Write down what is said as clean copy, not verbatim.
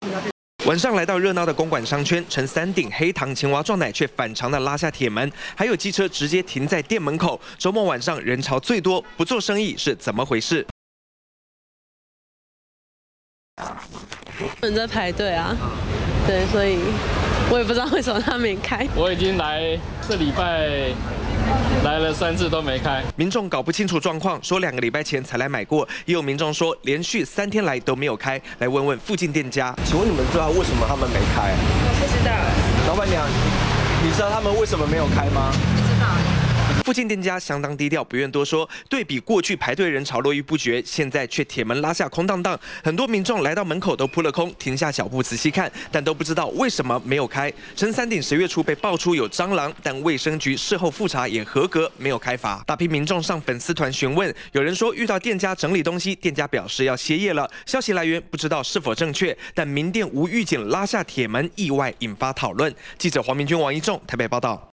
晚上来到热闹的公馆商圈，乘3顶黑糖青蛙撞奶，却反常的拉下铁门，还有机车直接停在店门口。周末晚上人潮最多，不做生意是怎么回事？ 人在排队啊，对，所以我也不知道为什么他没开。 我已经这礼拜来了3次都没开。 民众搞不清楚状况，说2个礼拜前才来买过，也有民众说连续3天来都没有开，来问问附近店家。 请问你们知道为什么他们没开？ 我不知道。 老板娘，你知道他们为什么没有开吗？ 不知道。 附近店家相当低调，不愿多说。对比过去排队人潮络绎不绝，现在却铁门拉下空荡荡，很多民众来到门口都扑了空，停下脚步仔细看，但都不知道为什么没有开。陈3顶10月初被爆出有蟑螂，但卫生局事后复查也合格，没有开罚。大批民众上粉丝团询问，有人说遇到店家整理东西，店家表示要歇业了。消息来源不知道是否正确，但民店无预警拉下铁门，意外引发讨论。记者黄明君、王一仲台北报道。